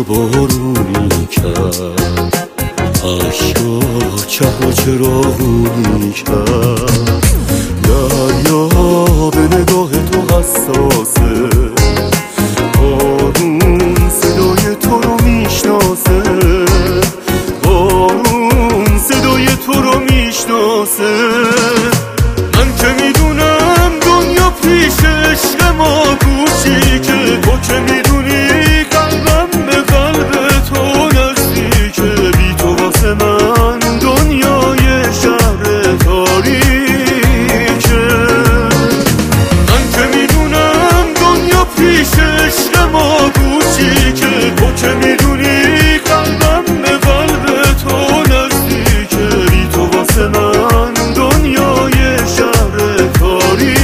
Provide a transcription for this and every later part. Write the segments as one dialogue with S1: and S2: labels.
S1: و بارونی کرد، عشقا چه و چراغونی کرد. دریا به نگاه تو حساسه، بارون صدای تو رو میشناسه، بارون صدای تو رو میشناسه. من که میدونم دنیا پیش عشق ما کوچیکه، تو که میدونی قلبم به قلب تو نزدیکه. بی تو واسه من دنیای شهر تاریکه. من که میدونم دنیا پیش عشق ما کوچیکه، تو که میدونی قلبم به قلب تو نزدیکه. بی تو واسه من دنیای شهر تاریکه.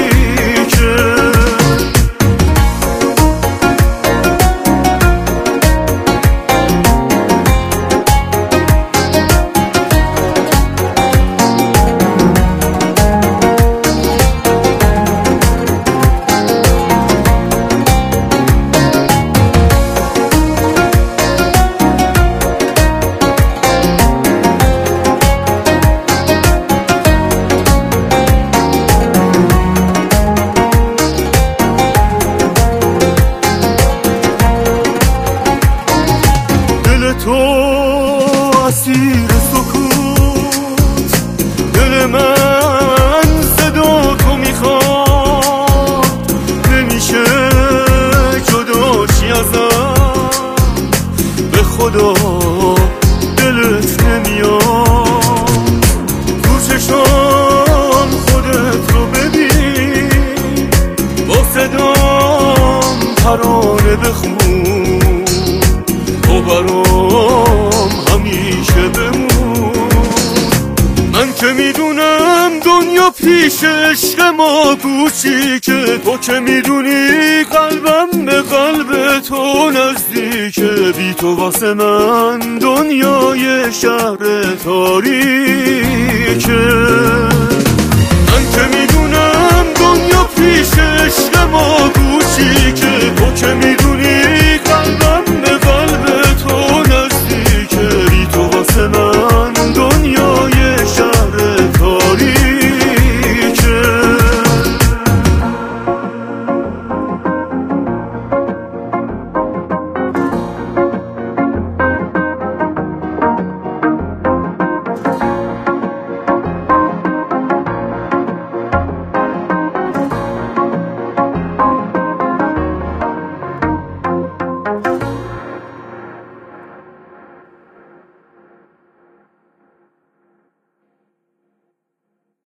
S1: تو اسیر سکوت، دل من صدا تو میخواد. نمیشه جداشی ازم، به خدا دلت نمیاد. تو چشام خودت رو ببین، با صدام ترانه بخون. تو برام همیشه بمون. من که میدونم دنیا پیش عشق ما کوچیکه، تو که میدونی قلبم به قلب تو نزدیکه. بی تو واسه من دنیای شهر تاریکه. من که میدونم دنیا پیش عشق ما کوچیکه، تو که میدونی